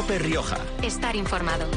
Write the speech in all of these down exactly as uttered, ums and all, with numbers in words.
COPE Rioja. Estar informado.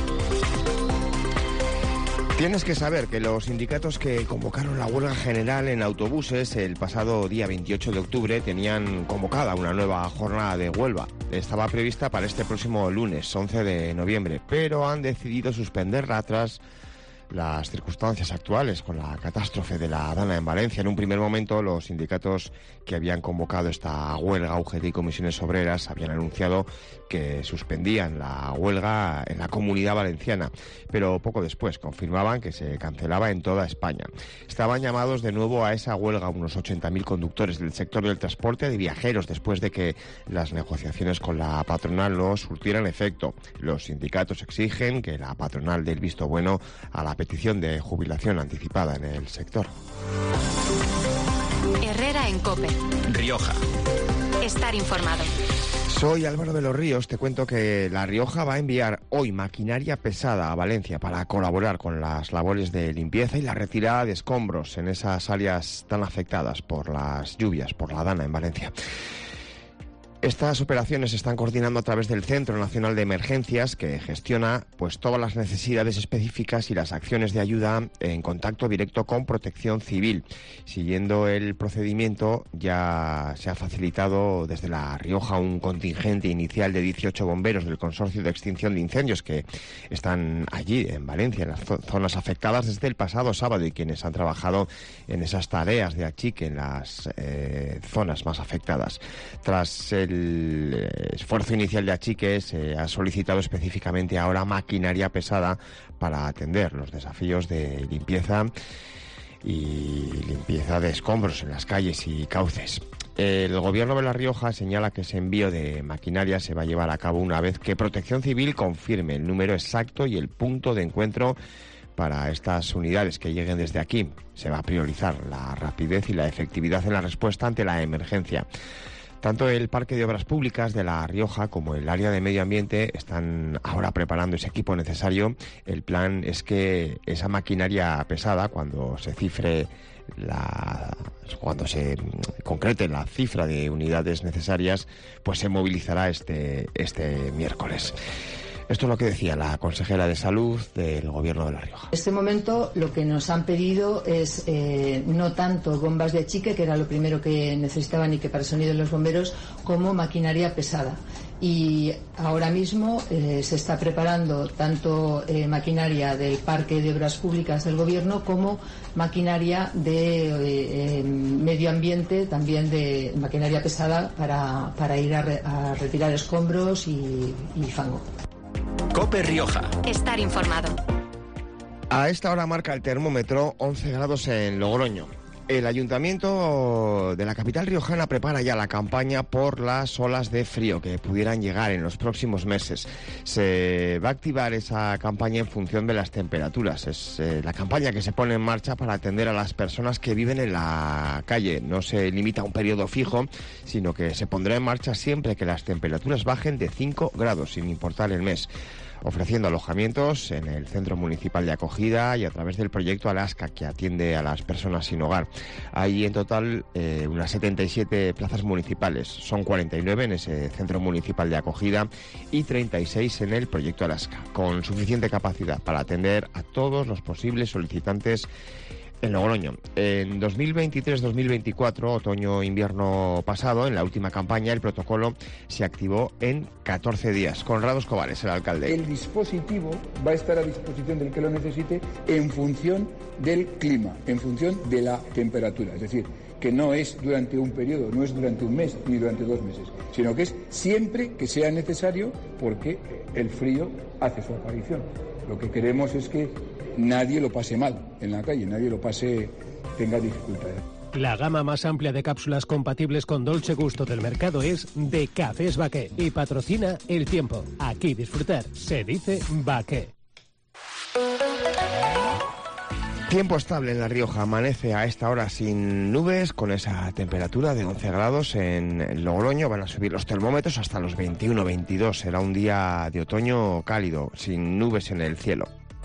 Tienes que saber que los sindicatos que convocaron la huelga general en autobuses el pasado día veintiocho de octubre tenían convocada una nueva jornada de huelga. Estaba prevista para este próximo lunes, once de noviembre, pero han decidido suspenderla tras las circunstancias actuales con la catástrofe de la Dana en Valencia. En un primer momento, los sindicatos que habían convocado esta huelga, U G T y Comisiones Obreras, habían anunciado que suspendían la huelga en la Comunidad Valenciana, pero poco después confirmaban que se cancelaba en toda España. Estaban llamados de nuevo a esa huelga unos ochenta mil conductores del sector del transporte de viajeros después de que las negociaciones con la patronal no surtieran efecto. Los sindicatos exigen que la patronal dé el visto bueno a la petición de jubilación anticipada en el sector. Herrera en COPE. Rioja. Estar informado. Soy Álvaro de los Ríos. Te cuento que La Rioja va a enviar hoy maquinaria pesada a Valencia para colaborar con las labores de limpieza y la retirada de escombros en esas áreas tan afectadas por las lluvias, por la Dana en Valencia. Estas operaciones se están coordinando a través del Centro Nacional de Emergencias, que gestiona pues todas las necesidades específicas y las acciones de ayuda en contacto directo con Protección Civil. Siguiendo el procedimiento, ya se ha facilitado desde La Rioja un contingente inicial de dieciocho bomberos del Consorcio de Extinción de Incendios que están allí, en Valencia, en las zonas afectadas desde el pasado sábado, y quienes han trabajado en esas tareas de achique en las eh, zonas más afectadas. Tras el El esfuerzo inicial de achique, se ha solicitado específicamente ahora maquinaria pesada para atender los desafíos de limpieza y limpieza de escombros en las calles y cauces. El Gobierno de La Rioja señala que ese envío de maquinaria se va a llevar a cabo una vez que Protección Civil confirme el número exacto y el punto de encuentro para estas unidades que lleguen desde aquí. Se va a priorizar la rapidez y la efectividad en la respuesta ante la emergencia. Tanto el Parque de Obras Públicas de La Rioja como el área de Medio Ambiente están ahora preparando ese equipo necesario. El plan es que esa maquinaria pesada, cuando se cifre la, cuando se concrete la cifra de unidades necesarias, pues se movilizará este, este miércoles. Esto es lo que decía la consejera de Salud del Gobierno de La Rioja. En este momento lo que nos han pedido es eh, no tanto bombas de achique, que era lo primero que necesitaban y que para el sonido de los bomberos, como maquinaria pesada. Y ahora mismo eh, se está preparando tanto eh, maquinaria del Parque de Obras Públicas del Gobierno como maquinaria de eh, eh, medio ambiente, también de maquinaria pesada para, para ir a, re, a retirar escombros y, y fango. COPE Rioja. Estar informado. A esta hora marca el termómetro once grados en Logroño. El Ayuntamiento de la capital riojana prepara ya la campaña por las olas de frío que pudieran llegar en los próximos meses. Se va a activar esa campaña en función de las temperaturas. Es eh, la campaña que se pone en marcha para atender a las personas que viven en la calle. No se limita a un periodo fijo, sino que se pondrá en marcha siempre que las temperaturas bajen de cinco grados, sin importar el mes, ofreciendo alojamientos en el Centro Municipal de Acogida y a través del proyecto Alaska, que atiende a las personas sin hogar. Hay en total eh, unas setenta y siete plazas municipales. Son cuarenta y nueve en ese Centro Municipal de Acogida y treinta y seis en el proyecto Alaska, con suficiente capacidad para atender a todos los posibles solicitantes en Logroño. En dos mil veintitrés dos mil veinticuatro, otoño-invierno pasado, en la última campaña, el protocolo se activó en catorce días. Conrado Escobar es el alcalde. El dispositivo va a estar a disposición del que lo necesite en función del clima, en función de la temperatura. Es decir, que no es durante un periodo, no es durante un mes ni durante dos meses, sino que es siempre que sea necesario, porque el frío hace su aparición. Lo que queremos es que nadie lo pase mal en la calle, nadie lo pase, tenga dificultades. La gama más amplia de cápsulas compatibles con Dolce Gusto del mercado es de Cafés Baqué y patrocina El Tiempo. Aquí disfrutar se dice Baqué. Tiempo estable en La Rioja. Amanece a esta hora sin nubes, con esa temperatura de once grados en Logroño. Van a subir los termómetros hasta los veintiuno veintidós. Será un día de otoño cálido, sin nubes en el cielo.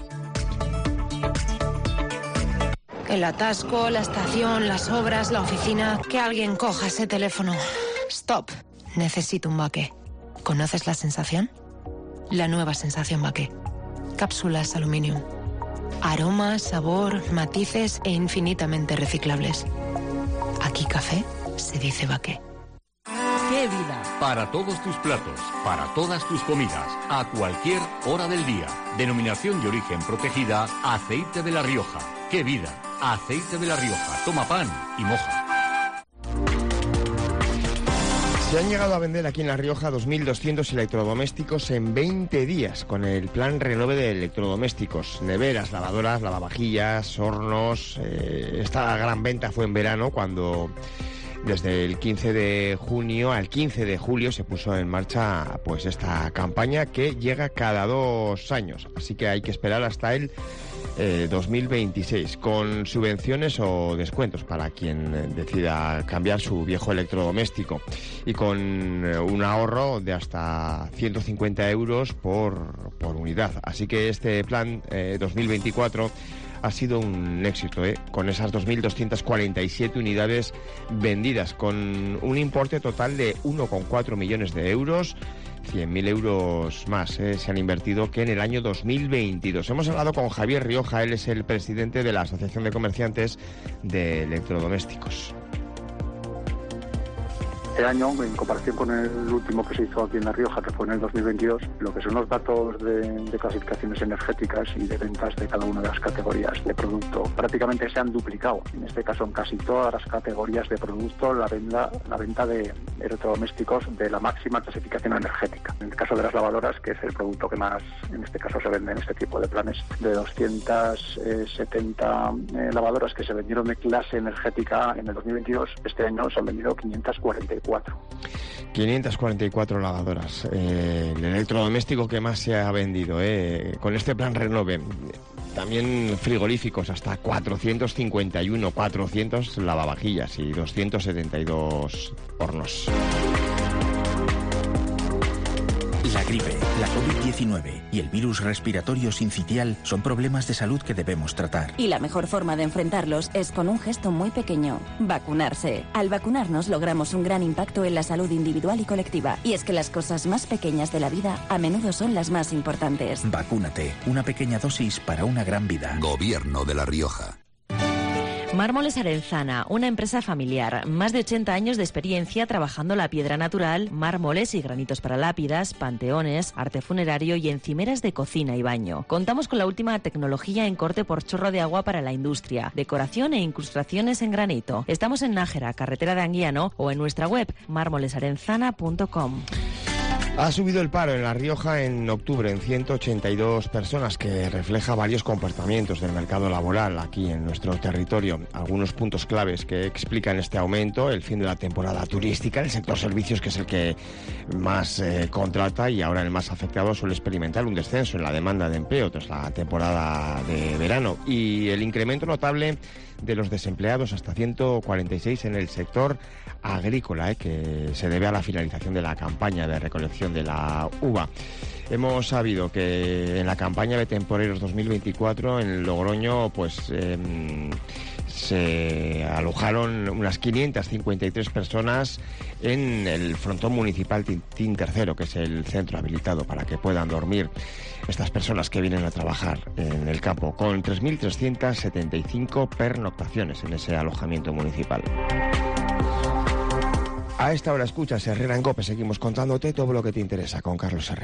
El atasco, la estación, las obras, la oficina. Que alguien coja ese teléfono. Stop. Necesito un Baqué. ¿Conoces la sensación? La nueva sensación Baqué. Cápsulas Aluminium. Aroma, sabor, matices e infinitamente reciclables. Aquí café se dice Baqué. ¡Qué vida! Para todos tus platos, para todas tus comidas, a cualquier hora del día. Denominación de origen protegida, Aceite de La Rioja. ¡Qué vida! Aceite de La Rioja. Toma pan y moja. Se han llegado a vender aquí en La Rioja dos mil doscientos electrodomésticos en veinte días con el plan Renove de electrodomésticos. Neveras, lavadoras, lavavajillas, hornos. Eh, esta gran venta fue en verano cuando desde el quince de junio al quince de julio se puso en marcha pues esta campaña que llega cada dos años. Así que hay que esperar hasta el Eh, dos mil veintiséis, con subvenciones o descuentos para quien decida cambiar su viejo electrodoméstico y con un ahorro de hasta ciento cincuenta euros por, por unidad. Así que este plan eh, dos mil veinticuatro ha sido un éxito, ¿eh? Con esas dos mil doscientas cuarenta y siete unidades vendidas, con un importe total de uno coma cuatro millones de euros. cien mil euros más eh, se han invertido que en el año dos mil veintidós. Hemos hablado con Javier Rioja, él es el presidente de la Asociación de Comerciantes de Electrodomésticos. Este año, en comparación con el último que se hizo aquí en La Rioja, que fue en el dos mil veintidós, lo que son los datos de, de clasificaciones energéticas y de ventas de cada una de las categorías de producto prácticamente se han duplicado. En este caso, en casi todas las categorías de producto, la venta, la venta de electrodomésticos de la máxima clasificación energética. En el caso de las lavadoras, que es el producto que más, en este caso, se vende en este tipo de planes, de doscientas setenta eh, lavadoras que se vendieron de clase energética en el dos mil veintidós, este año se han vendido quinientas cuarenta y cuatro. quinientas cuarenta y cuatro lavadoras. Eh, el electrodoméstico que más se ha vendido eh, con este plan Renove. También frigoríficos, hasta cuatrocientos cincuenta y uno, cuatrocientos lavavajillas y doscientos setenta y dos hornos. La gripe, la COVID diecinueve y el virus respiratorio sincitial son problemas de salud que debemos tratar. Y la mejor forma de enfrentarlos es con un gesto muy pequeño: vacunarse. Al vacunarnos logramos un gran impacto en la salud individual y colectiva. Y es que las cosas más pequeñas de la vida a menudo son las más importantes. Vacúnate. Una pequeña dosis para una gran vida. Gobierno de La Rioja. Mármoles Arenzana, una empresa familiar, más de ochenta años de experiencia trabajando la piedra natural, mármoles y granitos para lápidas, panteones, arte funerario y encimeras de cocina y baño. Contamos con la última tecnología en corte por chorro de agua para la industria, decoración e incrustaciones en granito. Estamos en Nájera, carretera de Anguiano, o en nuestra web mármoles arenzana punto com. Ha subido el paro en La Rioja en octubre en ciento ochenta y dos personas, que refleja varios comportamientos del mercado laboral aquí en nuestro territorio. Algunos puntos claves que explican este aumento: el fin de la temporada turística, el sector servicios, que es el que más eh, contrata y ahora el más afectado, suele experimentar un descenso en la demanda de empleo tras la temporada de verano, y el incremento notable de los desempleados, hasta ciento cuarenta y seis en el sector agrícola, eh, que se debe a la finalización de la campaña de recolección de la uva. Hemos sabido que en la campaña de temporeros dos mil veinticuatro en Logroño pues eh, se alojaron unas quinientas cincuenta y tres personas en el frontón municipal Tintín tercero, que es el centro habilitado para que puedan dormir estas personas que vienen a trabajar en el campo, con tres mil trescientas setenta y cinco pernoctaciones en ese alojamiento municipal. A esta hora escuchas Herrera en COPE. Seguimos contándote todo lo que te interesa con Carlos Herrera.